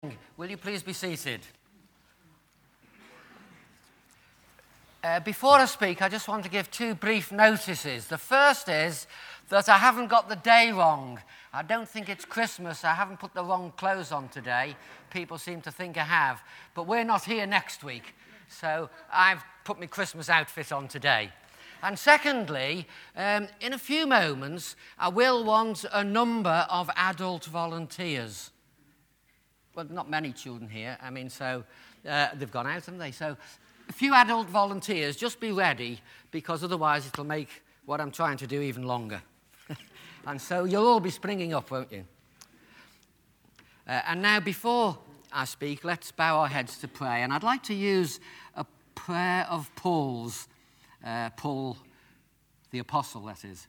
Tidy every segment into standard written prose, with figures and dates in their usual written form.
Will you please be seated? Before I speak, I just want to give two brief notices. The first is that I haven't got the day wrong. I don't think it's Christmas. I haven't put the wrong clothes on today. People seem to think I have. But we're not here next week, so I've put my Christmas outfit on today. And secondly, in a few moments, I will want a number of adult volunteers. Well, not many children here. They've gone out, haven't they? So a few adult volunteers, just be ready, because otherwise it'll make what I'm trying to do even longer. And so you'll all be springing up, won't you? And now, before I speak, let's bow our heads to pray. And I'd like to use a prayer of Paul's, Paul the Apostle, that is.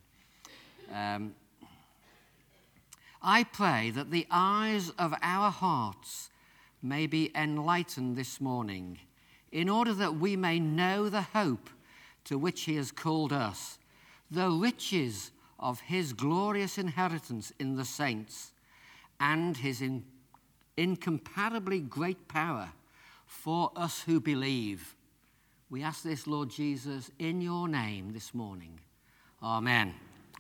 I pray that the eyes of our hearts may be enlightened this morning, in order that we may know the hope to which he has called us, the riches of his glorious inheritance in the saints, and his incomparably great power for us who believe. We ask this, Lord Jesus, in your name this morning. Amen.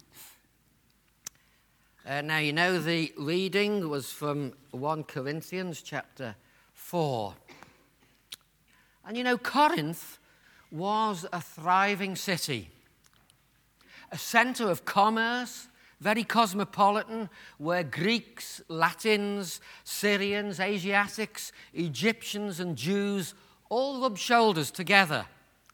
Now, you know the reading was from 1 Corinthians chapter 4. And you know, Corinth was a thriving city, a centre of commerce, very cosmopolitan, where Greeks, Latins, Syrians, Asiatics, Egyptians and Jews all rubbed shoulders together.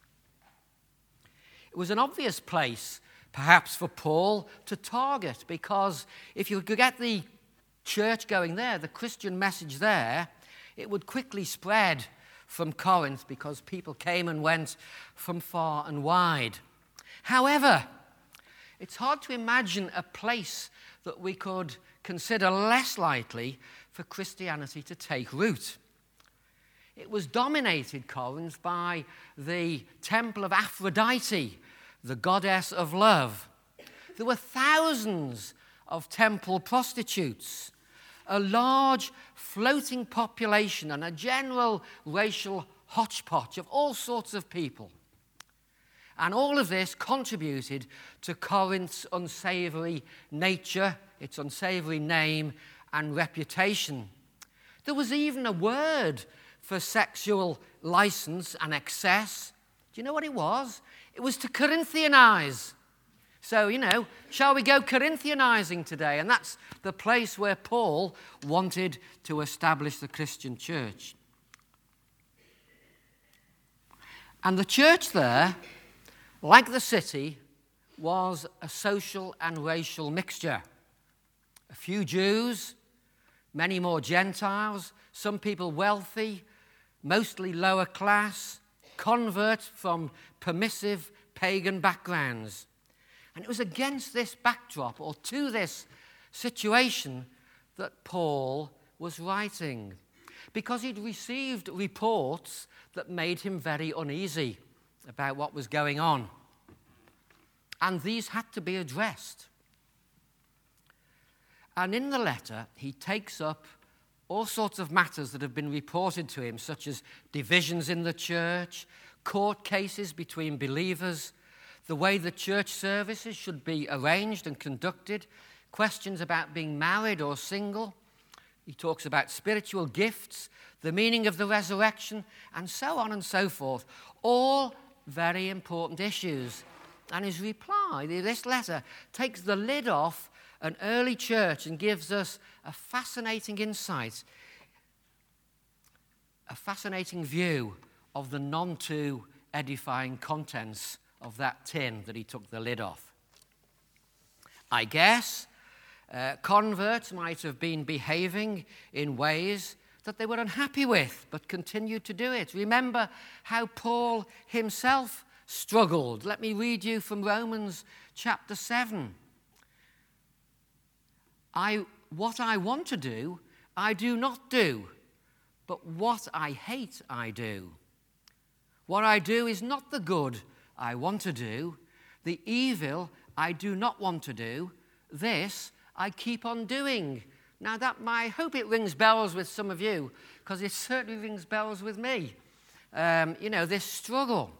It was an obvious place, perhaps, for Paul to target, because if you could get the church going there, the Christian message there, it would quickly spread from Corinth, because people came and went from far and wide. However, it's hard to imagine a place that we could consider less likely for Christianity to take root. It was dominated, Corinth, by the temple of Aphrodite, the goddess of love. There were thousands of temple prostitutes, a large floating population, and a general racial hodgepodge of all sorts of people. And all of this contributed to Corinth's unsavory nature, its unsavory name and reputation. There was even a word for sexual license and excess. Do you know what it was? It was to Corinthianize. So, shall we go Corinthianizing today? And that's the place where Paul wanted to establish the Christian church. And the church there, like the city, was a social and racial mixture. A few Jews, many more Gentiles, some people wealthy, mostly lower class, converts from permissive pagan backgrounds. And it was against this backdrop, or to this situation, that Paul was writing, because he'd received reports that made him very uneasy about what was going on. And these had to be addressed. And in the letter, he takes up all sorts of matters that have been reported to him, such as divisions in the church, court cases between believers, the way the church services should be arranged and conducted, questions about being married or single. He talks about spiritual gifts, the meaning of the resurrection, and so on and so forth. All very important issues. And his reply, this letter, takes the lid off an early church and gives us a fascinating insight, a fascinating view of the none too edifying contents of that tin that he took the lid off. I guess converts might have been behaving in ways that they were unhappy with, but continued to do it. Remember how Paul himself struggled. Let me read you from Romans chapter 7. What I want to do, I do not do, but what I hate, I do. What I do is not the good I want to do. The evil I do not want to do, this I keep on doing. Now, I hope it rings bells with some of you, because it certainly rings bells with me. This struggle.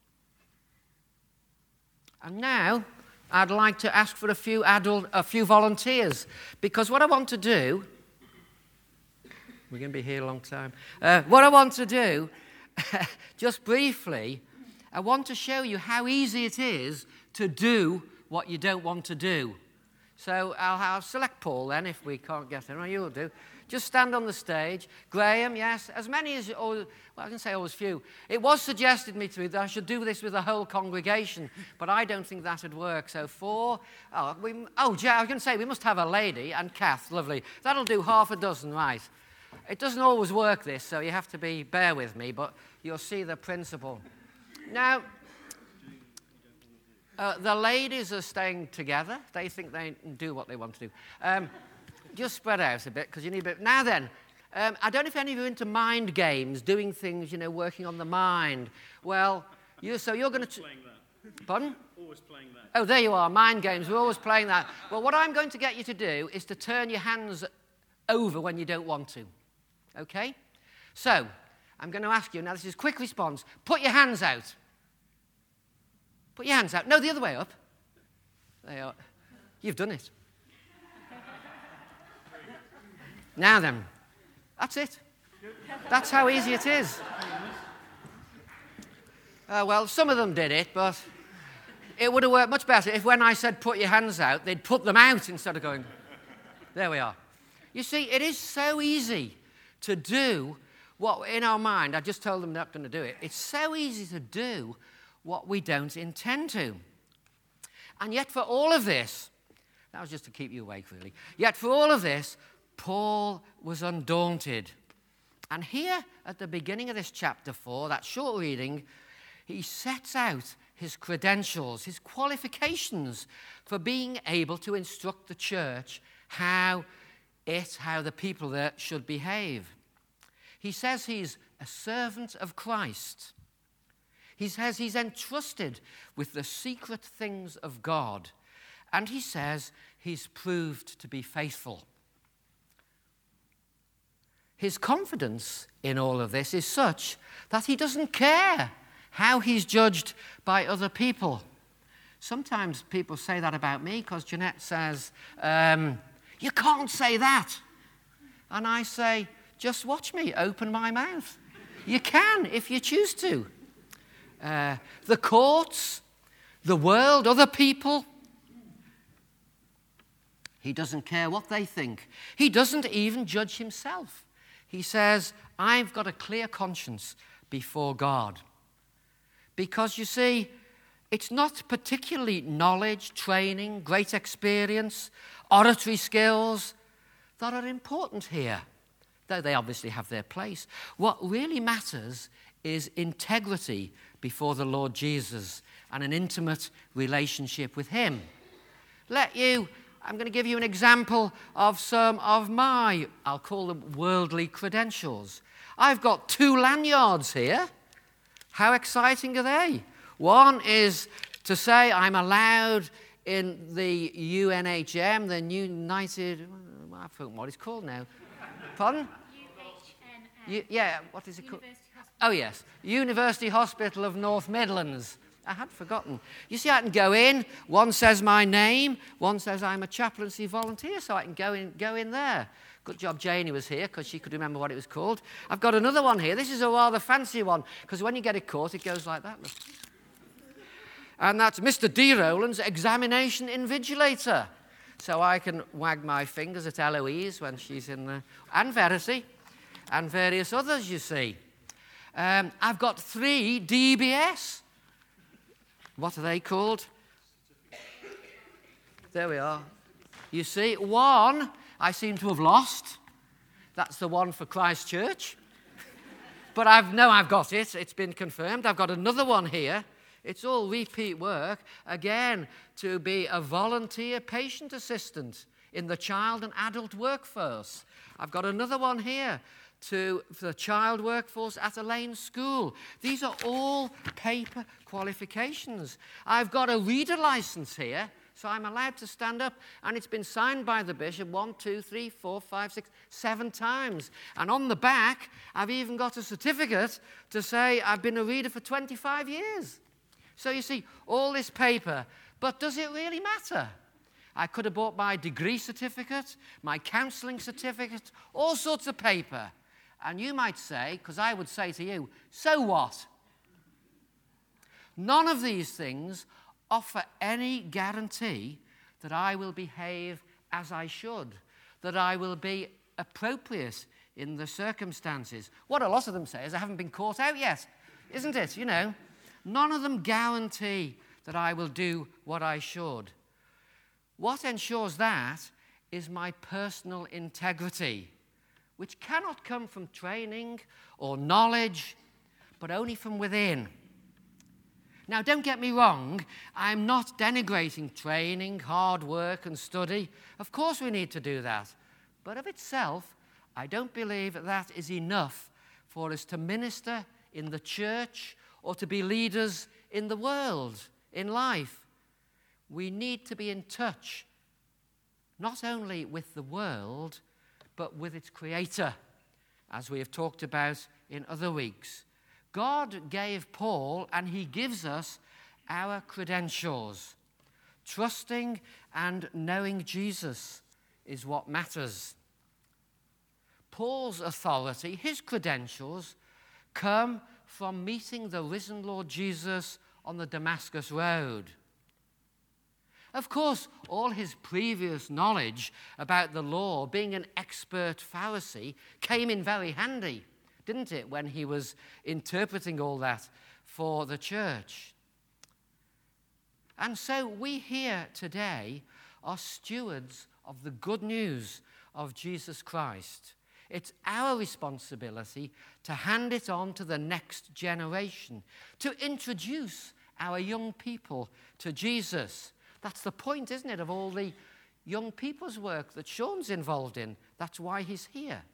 And now, I'd like to ask for a few volunteers, because what I want to do, we're going to be here a long time. What I want to do, just briefly, I want to show you how easy it is to do what you don't want to do. So I'll select Paul then, if we can't get him. You'll do. Just stand on the stage. Graham, yes. As many as, I can say always few. It was suggested me to me that I should do this with the whole congregation, but I don't think that would work. So 4. I was going to say we must have a lady, and Kath, lovely. That'll do half a dozen, right. It doesn't always work, this, so you have to bear with me, but you'll see the principle. Now, the ladies are staying together. They think they can do what they want to do. Just spread out a bit, because you need a bit. Now then, I don't know if any of you are into mind games, doing things, working on the mind. Well, you're going to... Playing that. Pardon? Always playing that. Oh, there you are, mind games. We're always playing that. Well, what I'm going to get you to do is to turn your hands over when you don't want to. Okay? So, I'm going to ask you, now this is quick response, put your hands out. Put your hands out. No, the other way up. There you are. You've done it. Now then, that's it. That's how easy it is. Well, some of them did it, but it would have worked much better if when I said put your hands out, they'd put them out instead of going, there we are. You see, it is so easy to do what in our mind, I just told them they're not going to do it. It's so easy to do what we don't intend to. And yet for all of this, that was just to keep you awake really, yet for all of this, Paul was undaunted. And here at the beginning of this chapter 4, that short reading, he sets out his credentials, his qualifications for being able to instruct the church how the people there should behave. He says he's a servant of Christ. He says he's entrusted with the secret things of God. And he says he's proved to be faithful. His confidence in all of this is such that he doesn't care how he's judged by other people. Sometimes people say that about me because Jeanette says, you can't say that. And I say, just watch me open my mouth. You can if you choose to. The courts, the world, other people. He doesn't care what they think. He doesn't even judge himself. He says, I've got a clear conscience before God. Because you see, it's not particularly knowledge, training, great experience, oratory skills that are important here, though they obviously have their place. What really matters is integrity before the Lord Jesus and an intimate relationship with him. I'm going to give you an example of some of my, I'll call them worldly credentials. I've got 2 lanyards here. How exciting are they? One is to say I'm allowed in the UNHM, the United, I forgot what it's called now. Pardon? UHNM. What is it called? Oh, yes. University Hospital of North Midlands. I had forgotten. You see, I can go in. One says my name. One says I'm a chaplaincy volunteer, so I can go in there. Good job Janie was here, because she could remember what it was called. I've got another one here. This is a rather fancy one, because when you get it caught, it goes like that. Look. And that's Mr. D. Rowland's examination invigilator. So I can wag my fingers at Eloise when she's in the... And Verity. And various others, you see. I've got 3 DBS. What are they called? There we are. You see, one I seem to have lost. That's the one for Christchurch. But I've got it. It's been confirmed. I've got another one here. It's all repeat work. Again, to be a volunteer patient assistant in the child and adult workforce. I've got another one here for the child workforce at a lane school. These are all paper qualifications. I've got a reader license here, So I'm allowed to stand up, and it's been signed by the bishop 1, 2, 3, 4, 5, 6, 7 times. And on the back, I've even got a certificate to say I've been a reader for 25 years. So you see, all this paper, but does it really matter? I could have bought my degree certificate, my counselling certificate, all sorts of paper. And you might say, because I would say to you, so what? None of these things offer any guarantee that I will behave as I should, that I will be appropriate in the circumstances. What a lot of them say is I haven't been caught out yet, isn't it? You know, none of them guarantee that I will do what I should. What ensures that is my personal integrity, which cannot come from training or knowledge, but only from within. Now, don't get me wrong, I'm not denigrating training, hard work, and study. Of course we need to do that. But of itself, I don't believe that is enough for us to minister in the church or to be leaders in the world, in life. We need to be in touch, not only with the world, but with its creator, as we have talked about in other weeks. God gave Paul, and he gives us our credentials. Trusting and knowing Jesus is what matters. Paul's authority, his credentials, come from meeting the risen Lord Jesus on the Damascus Road. Of course, all his previous knowledge about the law, being an expert Pharisee, came in very handy, didn't it, when he was interpreting all that for the church. And so we here today are stewards of the good news of Jesus Christ. It's our responsibility to hand it on to the next generation, to introduce our young people to Jesus. That's the point, isn't it, of all the young people's work that Sean's involved in. That's why he's here.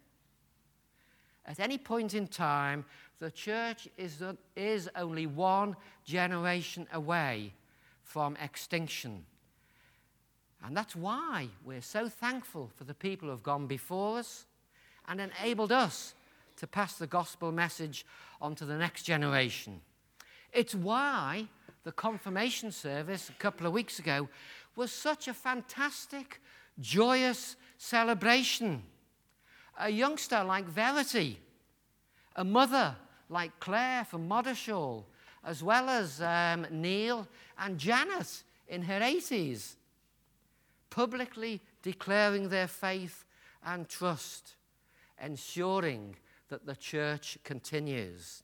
At any point in time, the church is only one generation away from extinction. And that's why we're so thankful for the people who have gone before us and enabled us to pass the gospel message on to the next generation. It's why the confirmation service a couple of weeks ago was such a fantastic, joyous celebration. A youngster like Verity, a mother like Claire from Moddershall, as well as Neil and Janet in her 80s, publicly declaring their faith and trust, ensuring that the church continues.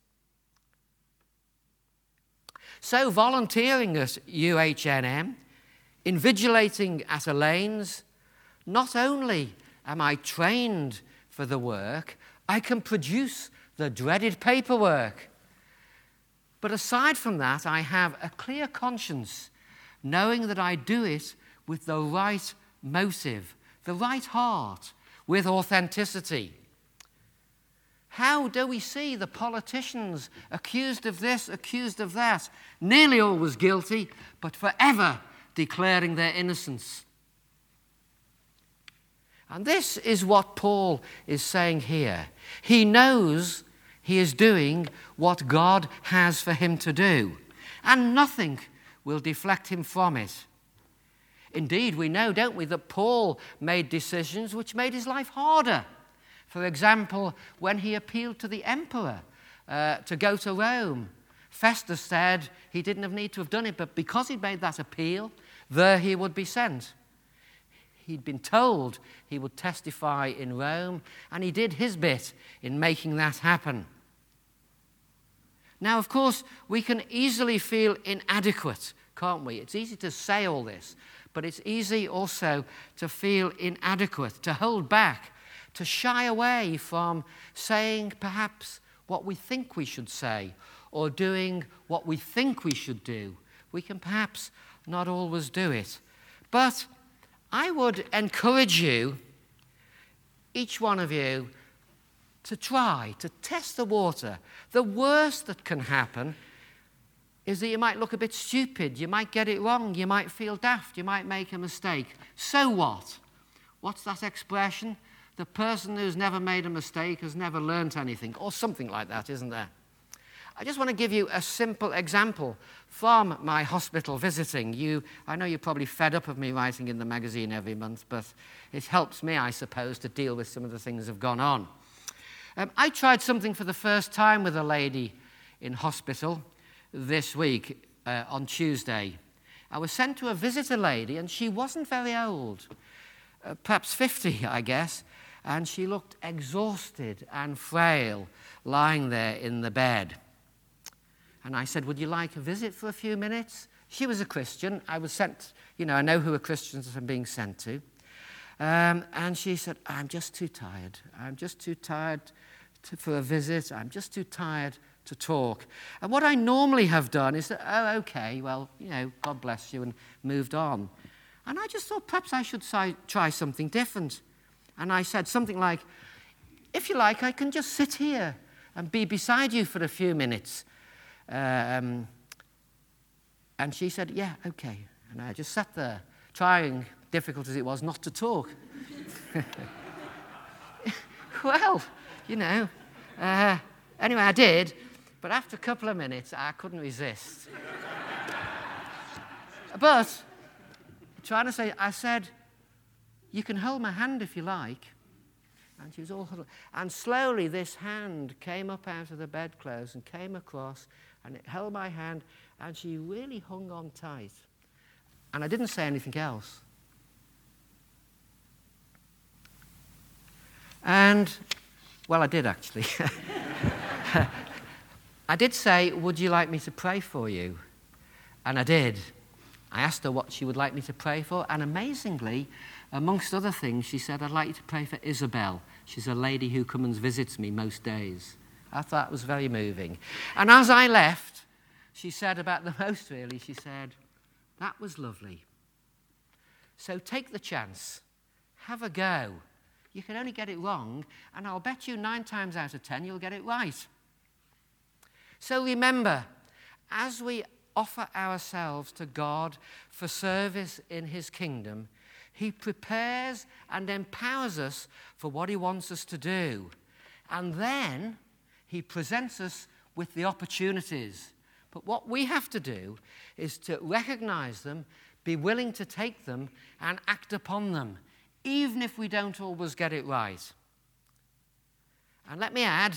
So volunteering at UHNM, invigilating at Elaine's, not only am I trained for the work, I can produce the dreaded paperwork. But aside from that, I have a clear conscience, knowing that I do it with the right motive, the right heart, with authenticity. How do we see the politicians accused of this, accused of that, nearly always guilty, but forever declaring their innocence? And this is what Paul is saying here. He knows he is doing what God has for him to do, and nothing will deflect him from it. Indeed, we know, don't we, that Paul made decisions which made his life harder. For example, when he appealed to the emperor to go to Rome, Festus said he didn't need to have done it, but because he'd made that appeal, there he would be sent. He'd been told he would testify in Rome, and he did his bit in making that happen. Now, of course, we can easily feel inadequate, can't we? It's easy to say all this, but it's easy also to feel inadequate, to hold back, to shy away from saying perhaps what we think we should say or doing what we think we should do. We can perhaps not always do it. But I would encourage you, each one of you, to try to test the water. The worst that can happen is that you might look a bit stupid, you might get it wrong, you might feel daft, you might make a mistake. So what? What's that expression? The person who's never made a mistake has never learnt anything, or something like that, isn't there? I just want to give you a simple example from my hospital visiting. I know you're probably fed up of me writing in the magazine every month, but it helps me, I suppose, to deal with some of the things that have gone on. I tried something for the first time with a lady in hospital this week on Tuesday. I was sent to visit a lady, and she wasn't very old, perhaps 50, I guess, and she looked exhausted and frail, lying there in the bed. And I said, would you like a visit for a few minutes? She was a Christian. I was sent, I know who are Christians that I'm being sent to. And she said, I'm just too tired. I'm just too tired for a visit. I'm just too tired to talk. And what I normally have done is that, oh, okay, well, God bless you, and moved on. And I just thought perhaps I should try something different. And I said something like, if you like, I can just sit here and be beside you for a few minutes. And she said, yeah, okay. And I just sat there, trying, difficult as it was, not to talk. Well, anyway, I did. But after a couple of minutes, I couldn't resist. But, trying to say, I said, you can hold my hand if you like. And she was all huddled. And slowly this hand came up out of the bedclothes and came across, and it held my hand, and she really hung on tight. And I didn't say anything else. And, well, I did actually. I did say, would you like me to pray for you? And I did. I asked her what she would like me to pray for, and amazingly, amongst other things, she said, I'd like you to pray for Isabel. She's a lady who comes and visits me most days. I thought it was very moving. And as I left, she said about the most, really, she said, that was lovely. So take the chance. Have a go. You can only get it wrong, and I'll bet you 9 times out of 10 you'll get it right. So remember, as we offer ourselves to God for service in his kingdom, he prepares and empowers us for what he wants us to do. And then he presents us with the opportunities. But what we have to do is to recognize them, be willing to take them, and act upon them, even if we don't always get it right. And let me add,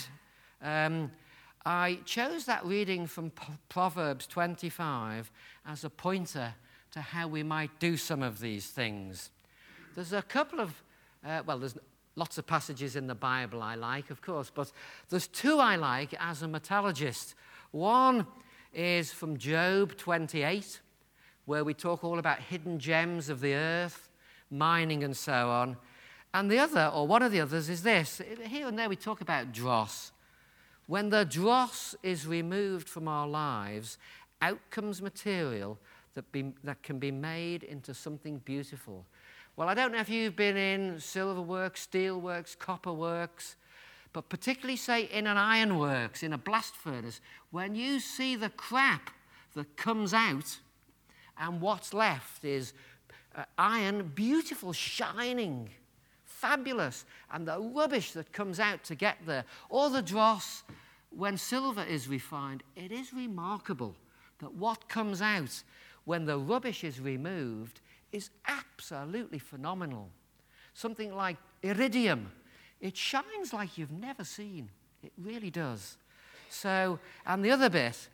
I chose that reading from Proverbs 25 as a pointer to how we might do some of these things. There's a couple of, there's lots of passages in the Bible I like, of course, but there's 2 I like as a metallurgist. One is from Job 28, where we talk all about hidden gems of the earth, mining and so on. And the other, or one of the others, is this. Here and there we talk about dross. When the dross is removed from our lives, out comes material that can be made into something beautiful. Well, I don't know if you've been in silver works, steel works, copper works, but particularly, say, in an iron works, in a blast furnace, when you see the crap that comes out and what's left is iron, beautiful, shining, fabulous, and the rubbish that comes out to get there, or the dross, when silver is refined, it is remarkable that what comes out when the rubbish is removed is absolutely phenomenal. Something like iridium. It shines like you've never seen. It really does. So, and the other bit,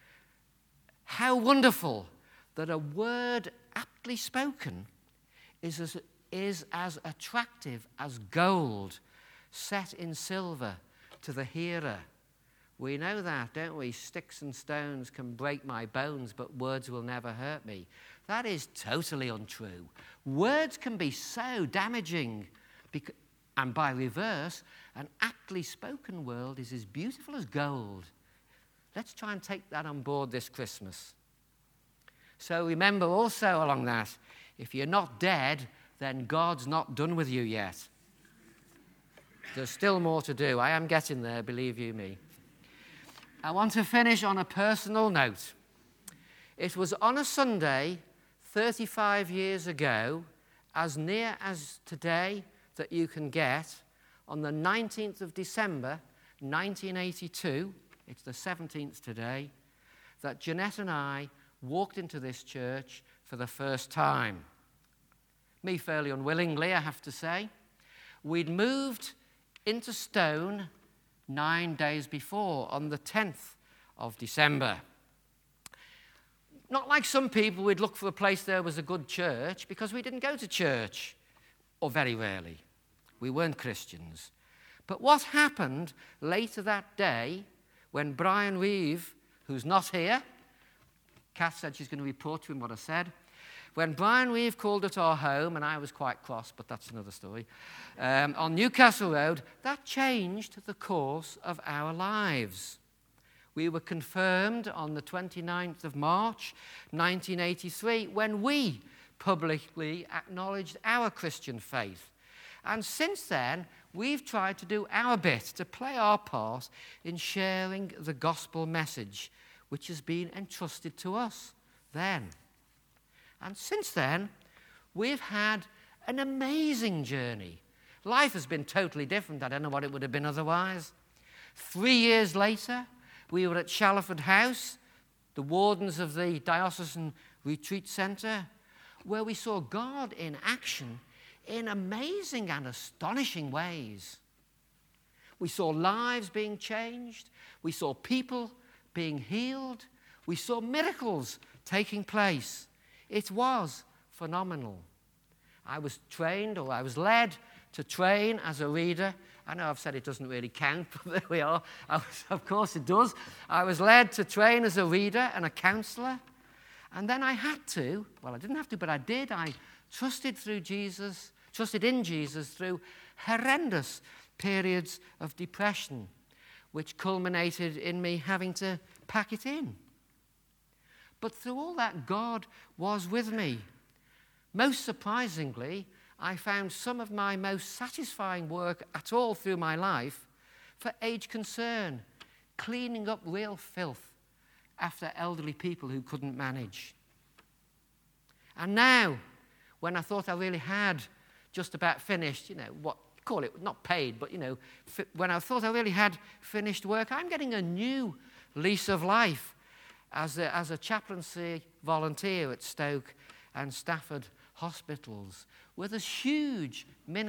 how wonderful that a word aptly spoken is as attractive as gold set in silver to the hearer. We know that, don't we? Sticks and stones can break my bones, but words will never hurt me. That is totally untrue. Words can be so damaging, and by reverse, an aptly spoken word is as beautiful as gold. Let's try and take that on board this Christmas. So remember also along that, if you're not dead, then God's not done with you yet. There's still more to do. I am getting there, believe you me. I want to finish on a personal note. It was on a Sunday 35 years ago, as near as today that you can get, on the 19th of December 1982, it's the 17th today, that Jeanette and I walked into this church for the first time. Me fairly unwillingly, I have to say. We'd moved into Stone 9 days before, on the 10th of December. Not like some people, we'd look for a place there was a good church, because we didn't go to church, or very rarely. We weren't Christians. But what happened later that day, when Brian Reeve, who's not here, Kath said she's going to report to him what I said, when Brian Reeve called at our home, and I was quite cross, but that's another story, on Newcastle Road, that changed the course of our lives. We were confirmed on the 29th of March, 1983, when we publicly acknowledged our Christian faith. And since then, we've tried to do our bit to play our part in sharing the gospel message, which has been entrusted to us then. And since then, we've had an amazing journey. Life has been totally different. I don't know what it would have been otherwise. 3 years later, we were at Shalford House, the wardens of the Diocesan Retreat Centre, where we saw God in action in amazing and astonishing ways. We saw lives being changed. We saw people being healed. We saw miracles taking place. It was phenomenal. I was led to train as a reader. I know I've said it doesn't really count, but there we are. Of course it does. I was led to train as a reader and a counsellor. And then I didn't have to, but I did. I trusted in Jesus through horrendous periods of depression, which culminated in me having to pack it in. But through all that, God was with me. Most surprisingly, I found some of my most satisfying work at all through my life for Age Concern, cleaning up real filth after elderly people who couldn't manage. And now, when I thought I really had just about finished, not paid, but, when I thought I really had finished work, I'm getting a new lease of life as a chaplaincy volunteer at Stoke and Stafford hospitals, with a huge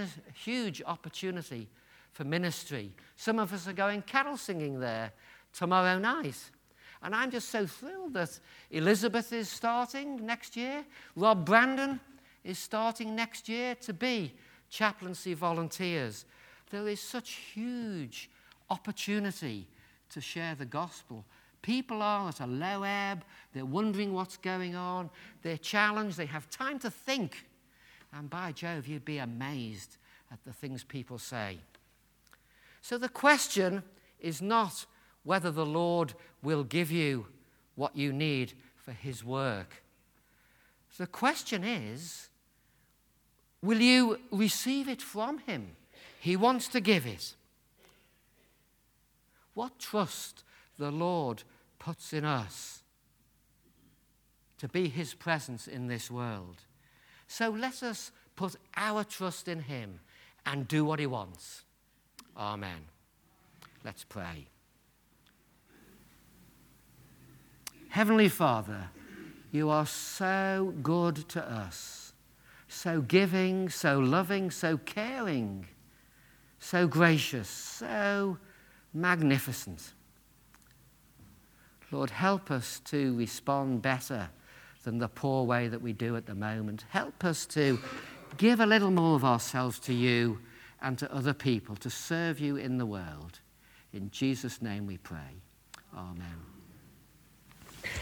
opportunity for ministry. Some of us are going carol singing there tomorrow night. And I'm just so thrilled that Elizabeth is starting next year. Rob Brandon is starting next year to be chaplaincy volunteers. There is such huge opportunity to share the gospel. People are at a low ebb. They're wondering what's going on. They're challenged. They have time to think. And by Jove, you'd be amazed at the things people say. So the question is not whether the Lord will give you what you need for his work. The question is, will you receive it from him? He wants to give it. What trust the Lord puts in us to be his presence in this world. So let us put our trust in him and do what he wants. Amen. Let's pray. Heavenly Father, you are so good to us, so giving, so loving, so caring, so gracious, so magnificent. Lord, help us to respond better than the poor way that we do at the moment. Help us to give a little more of ourselves to you and to other people, to serve you in the world. In Jesus' name we pray. Amen.